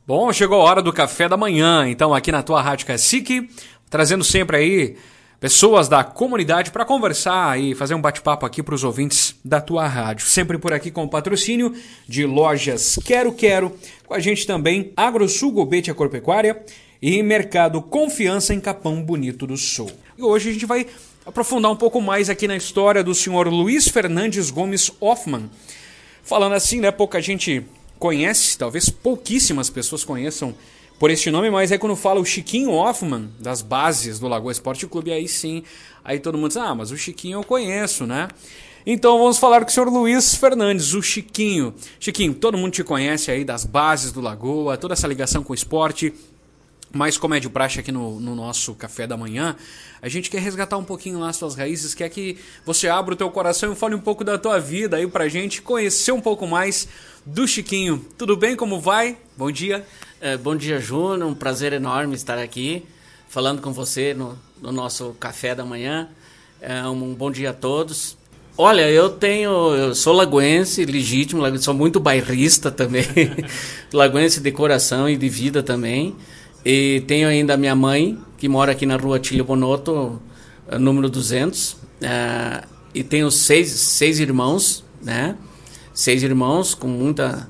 Bom, chegou a hora do café da manhã, então aqui na tua Rádio Cacique, trazendo sempre aí pessoas da comunidade para conversar e fazer um bate-papo aqui para os ouvintes da tua rádio. Sempre por aqui com o patrocínio de lojas Quero Quero, com a gente também AgroSul Gobet Agropecuária e Mercado Confiança em Capão Bonito do Sul. E hoje a gente vai aprofundar um pouco mais aqui na história do senhor Luiz Fernandes Gomes Hoffmann. Falando assim, né, pouca gente conhece, talvez pouquíssimas pessoas conheçam por este nome, mas aí quando fala o Chiquinho Hoffmann, das bases do Lagoa Esporte Clube, aí sim, aí todo mundo diz, mas o Chiquinho eu conheço, né? Então vamos falar com o senhor Luiz Fernandes, o Chiquinho. Chiquinho, todo mundo te conhece aí das bases do Lagoa, toda essa ligação com o esporte, mas como é de praxe aqui no nosso café da manhã, a gente quer resgatar um pouquinho lá as suas raízes, quer que você abra o teu coração e fale um pouco da tua vida aí pra gente conhecer um pouco mais do Chiquinho. Tudo bem? Como vai? Bom dia. Bom dia, Júnior. Um prazer enorme estar aqui falando com você no nosso café da manhã. Um bom dia a todos. Olha, eu sou lagoense legítimo, sou muito bairrista também, lagoense de coração e de vida também. E tenho ainda a minha mãe, que mora aqui na rua Tílio Bonotto, número 200. E tenho seis irmãos, né? 6 irmãos, com muita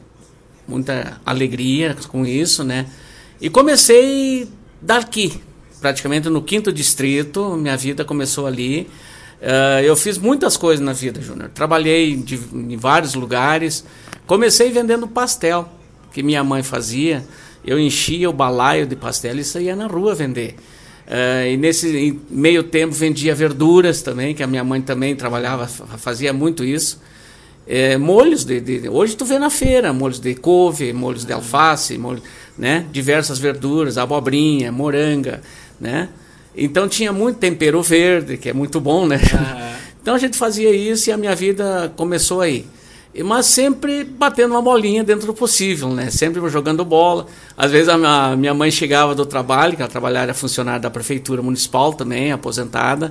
alegria com isso, né? E comecei daqui, praticamente no 5º distrito, minha vida começou ali. Eu fiz muitas coisas na vida, Júnior. Trabalhei em vários lugares. Comecei vendendo pastel, que minha mãe fazia. Eu enchia o balaio de pastel e saía na rua vender. E nesse meio tempo vendia verduras também, que a minha mãe também trabalhava, fazia muito isso. Molhos hoje tu vê na feira, molhos de couve, molhos de alface, né? Diversas verduras, abobrinha, moranga, né? Então tinha muito tempero verde, que é muito bom, né? Então a gente fazia isso e a minha vida começou aí. Mas sempre batendo uma bolinha dentro do possível, né? Sempre jogando bola. Às vezes a minha mãe chegava do trabalho, que ela trabalhava, era funcionária da prefeitura municipal também, aposentada.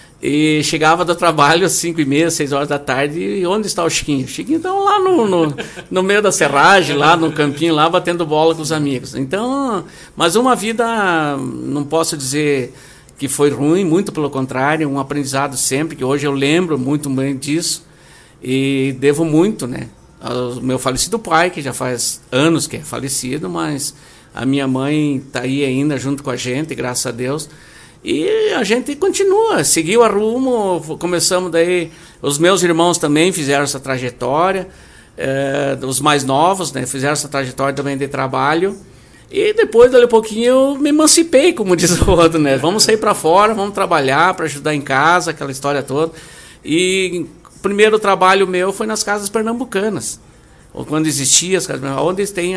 E chegava do trabalho às 5h30, 6 horas da tarde, e onde está o Chiquinho? O Chiquinho estava lá no meio da serragem, lá no campinho, lá batendo bola com os amigos. Então, mas uma vida, não posso dizer que foi ruim, muito pelo contrário, um aprendizado sempre, que hoje eu lembro muito bem disso, e devo muito, né, ao meu falecido pai, que já faz anos que é falecido, mas a minha mãe está aí ainda junto com a gente, graças a Deus. E a gente continua, seguiu a rumo, começamos daí, os meus irmãos também fizeram essa trajetória, os mais novos, né, fizeram essa trajetória também de trabalho, e depois, dali a pouquinho, eu me emancipei, como diz o outro, né, vamos sair para fora, vamos trabalhar para ajudar em casa, aquela história toda, e o primeiro trabalho meu foi nas casas pernambucanas, ou quando existia as casas, onde tem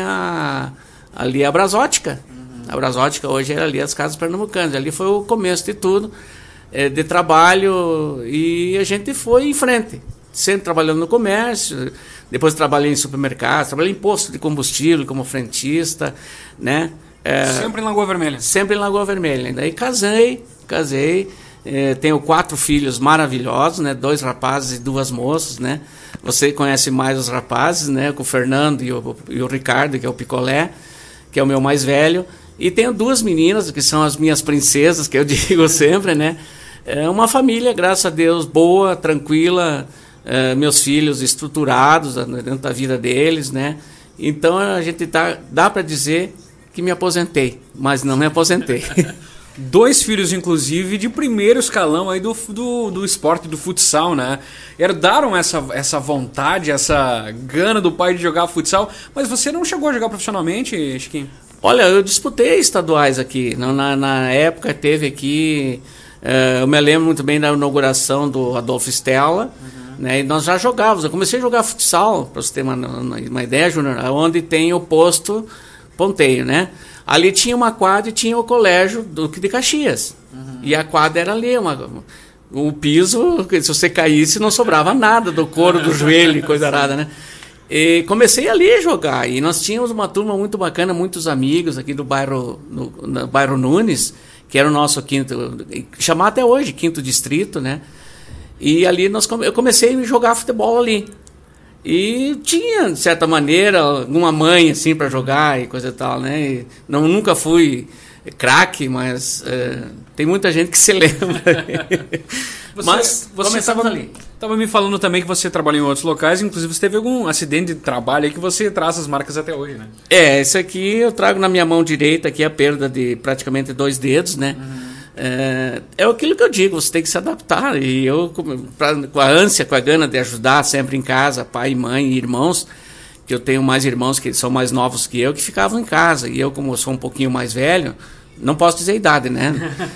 ali a Brasótica. A Brasótica hoje era ali as casas pernambucanas. Ali foi o começo de tudo, de trabalho, e a gente foi em frente. Sempre trabalhando no comércio, depois trabalhei em supermercados, trabalhei em posto de combustível como frentista, né? Sempre em Lagoa Vermelha? Sempre em Lagoa Vermelha. Daí casei, tenho 4 filhos maravilhosos, né? 2 rapazes e 2 moças, né? Você conhece mais os rapazes, né? Com o Fernando e o Ricardo, que é o Picolé, que é o meu mais velho. E tenho 2 meninas, que são as minhas princesas, que eu digo sempre, né? É uma família, graças a Deus, boa, tranquila, meus filhos estruturados dentro da vida deles, né? Então a gente dá para dizer que me aposentei, mas não me aposentei. 2 filhos, inclusive, de primeiro escalão aí do esporte, do futsal, né? Herdaram essa vontade, essa gana do pai de jogar futsal, mas você não chegou a jogar profissionalmente, Chiquinho? Olha, eu disputei estaduais aqui. Na época teve aqui, eu me lembro muito bem da inauguração do Adolfo Stella, né, e nós já jogávamos. Eu comecei a jogar futsal, para você ter uma ideia, Júnior, onde tem o posto Ponteio, né? Ali tinha uma quadra e tinha o colégio Duque de Caxias. E a quadra era ali, o piso, se você caísse não sobrava nada do couro, do joelho, coisa arada, né? E comecei ali a jogar, e nós tínhamos uma turma muito bacana, muitos amigos aqui do bairro, no bairro Nunes, que era o nosso chamado até hoje 5º distrito, né? E ali eu comecei a jogar futebol ali. E tinha, de certa maneira, alguma mãe assim para jogar e coisa e tal, né? E nunca fui craque, mas tem muita gente que se lembra. Mas você estava me falando também que você trabalhou em outros locais, inclusive você teve algum acidente de trabalho aí que você traz as marcas até hoje, né? Esse aqui eu trago na minha mão direita aqui a perda de praticamente 2 dedos, né? É aquilo que eu digo, você tem que se adaptar. E eu, com a ânsia, com a gana de ajudar sempre em casa, pai, mãe e irmãos, que eu tenho mais irmãos que são mais novos que eu, que ficavam em casa. E eu, como eu sou um pouquinho mais velho, não posso dizer a idade, né?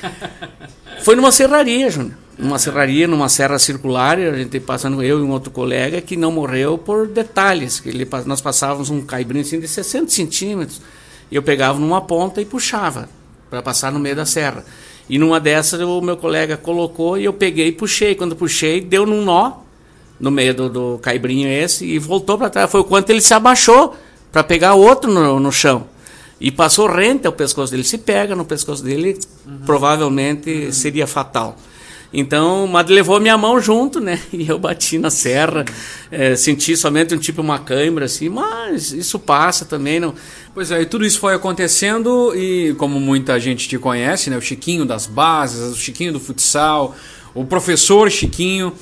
Foi numa serraria, Júnior. Numa serraria, numa serra circular, a gente passando, eu e um outro colega, que não morreu por detalhes. Nós passávamos um caibrinho assim de 60 centímetros, e eu pegava numa ponta e puxava, para passar no meio da serra. E numa dessas o meu colega colocou e eu peguei e puxei. Quando puxei, deu num nó no meio do caibrinho esse e voltou para trás. Foi o quanto ele se abaixou para pegar outro no chão. E passou rente ao pescoço dele. Se pega no pescoço dele, provavelmente seria fatal. Então, mas levou minha mão junto, né? E eu bati na serra, senti somente uma cãibra, assim, mas isso passa também. Não... Pois é, e tudo isso foi acontecendo e como muita gente te conhece, né? O Chiquinho das bases, o Chiquinho do futsal, o professor Chiquinho.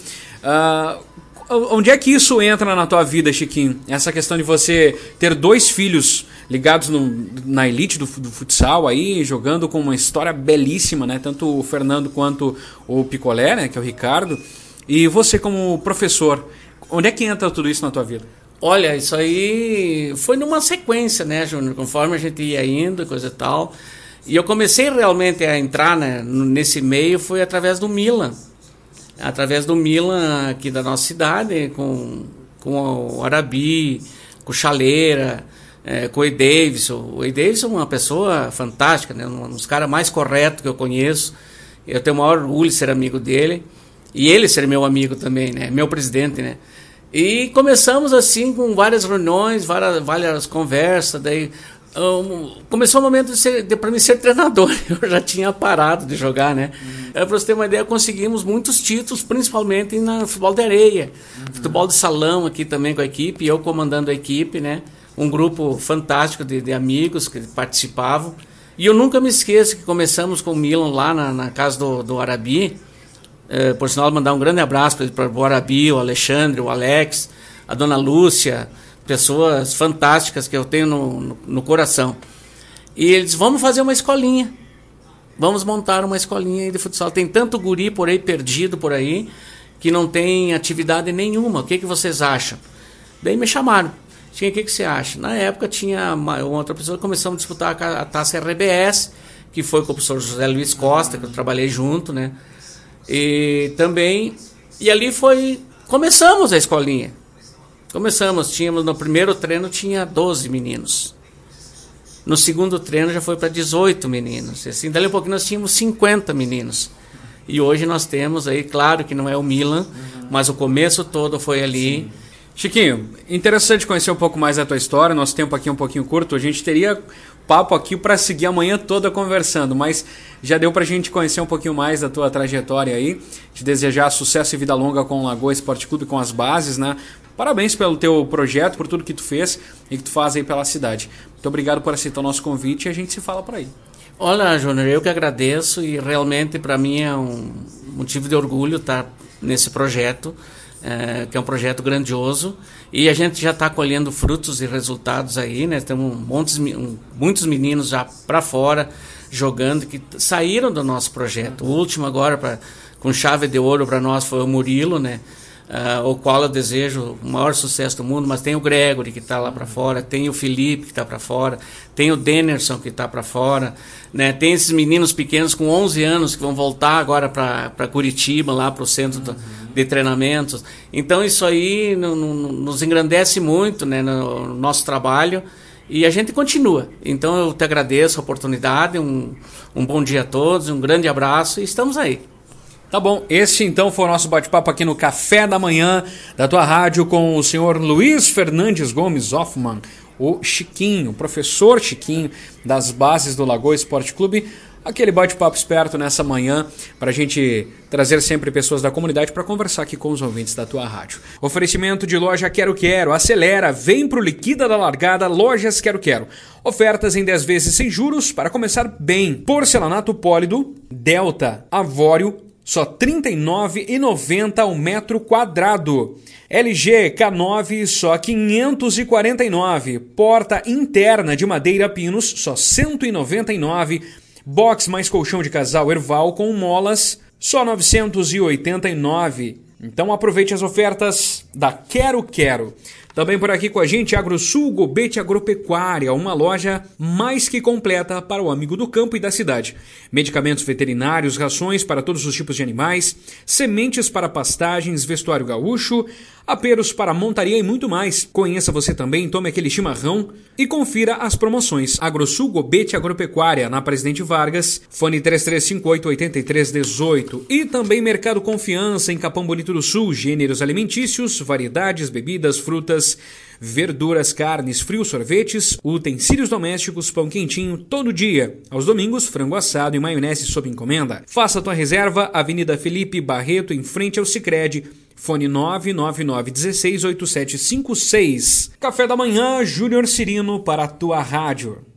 Onde é que isso entra na tua vida, Chiquinho? Essa questão de você ter 2 filhos ligados na elite do futsal aí, jogando com uma história belíssima, né? Tanto o Fernando quanto o Picolé, né? Que é o Ricardo. E você como professor, onde é que entra tudo isso na tua vida? Olha, isso aí foi numa sequência, né, Júnior? Conforme a gente ia indo, coisa e tal. E eu comecei realmente a entrar, né, nesse meio, foi através do Milan. Através do Milan aqui da nossa cidade, com o Arabi, com o Chaleira, com o E. Davidson. O E. Davidson é uma pessoa fantástica, né? Um dos caras mais corretos que eu conheço. Eu tenho o maior orgulho de ser amigo dele. E ele ser meu amigo também, né? Meu presidente, né? E começamos assim com várias reuniões, várias conversas. Daí começou o momento para mim ser treinador. Eu já tinha parado de jogar, né? Para você ter uma ideia, conseguimos muitos títulos, principalmente no futebol de areia. Futebol de salão aqui também com a equipe, eu comandando a equipe, né? Um grupo fantástico de amigos que participavam. E eu nunca me esqueço que começamos com o Milan lá na casa do Arabi. Por sinal, mandar um grande abraço para o Arabi, o Alexandre, o Alex, a dona Lúcia, pessoas fantásticas que eu tenho no coração. E eles, vamos fazer uma escolinha. Vamos montar uma escolinha de futsal. Tem tanto guri por aí, perdido por aí, que não tem atividade nenhuma. O que vocês acham? Daí me chamaram. O que você acha? Na época tinha uma outra pessoa, começamos a disputar a taça RBS, que foi com o professor José Luiz Costa, que eu trabalhei junto, né? E ali começamos a escolinha. Tínhamos, no primeiro treino tinha 12 meninos. No segundo treino já foi para 18 meninos. E assim, dali a pouquinho nós tínhamos 50 meninos. E hoje nós temos aí, claro que não é o Milan, mas o começo todo foi ali. Sim. Chiquinho, interessante conhecer um pouco mais da tua história, nosso tempo aqui é um pouquinho curto, a gente teria papo aqui para seguir a manhã toda conversando, mas já deu para a gente conhecer um pouquinho mais da tua trajetória aí, te desejar sucesso e vida longa com o Lagoa Esporte Clube, com as bases, né? Parabéns pelo teu projeto, por tudo que tu fez e que tu faz aí pela cidade. Muito obrigado por aceitar o nosso convite e a gente se fala por aí. Olha, Júnior, eu que agradeço e realmente para mim é um motivo de orgulho estar nesse projeto, que é um projeto grandioso, e a gente já está colhendo frutos e resultados aí, né? Temos muitos meninos já para fora jogando, que saíram do nosso projeto. O último agora, com chave de ouro para nós, foi o Murilo, né? O qual eu desejo o maior sucesso do mundo, mas tem o Gregory que está lá para fora, tem o Felipe que está para fora, tem o Denerson que está para fora, né? Tem esses meninos pequenos com 11 anos que vão voltar agora para Curitiba, lá para o centro de treinamentos. Então isso aí nos engrandece muito, né, no nosso trabalho, e a gente continua. Então eu te agradeço a oportunidade, um bom dia a todos, um grande abraço e estamos aí. Tá bom, esse então foi o nosso bate-papo aqui no Café da Manhã da tua rádio com o senhor Luiz Fernandes Gomes Hoffmann, o Chiquinho, o professor Chiquinho das bases do Lagoa Esporte Clube. aquele bate-papo esperto nessa manhã para a gente trazer sempre pessoas da comunidade para conversar aqui com os ouvintes da tua rádio. Oferecimento de loja Quero Quero. Acelera, vem pro Liquida da Largada, Lojas Quero Quero. Ofertas em 10 vezes sem juros para começar bem. Porcelanato Pólido, Delta, Avório, só R$ 39,90 ao metro quadrado. LG K9, só R$ 549. Porta interna de madeira Pinos, só R$ 199. Box mais colchão de casal Erval com molas, só R$ 989. Então aproveite as ofertas da Quero Quero. Também por aqui com a gente, AgroSul Gobet Agropecuária, uma loja mais que completa para o amigo do campo e da cidade. Medicamentos veterinários, rações para todos os tipos de animais, sementes para pastagens, vestuário gaúcho, aperos para montaria e muito mais. Conheça você também, tome aquele chimarrão e confira as promoções. AgroSul Gobet Agropecuária, na Presidente Vargas, fone 3358-8318. E também Mercado Confiança, em Capão Bonito do Sul, gêneros alimentícios, variedades, bebidas, frutas, verduras, carnes, frios, sorvetes, utensílios domésticos, pão quentinho todo dia. Aos domingos, frango assado e maionese sob encomenda. Faça tua reserva, Avenida Felipe Barreto, em frente ao Sicredi. Fone 999168756. Café da manhã, Júnior Cirino para a tua rádio.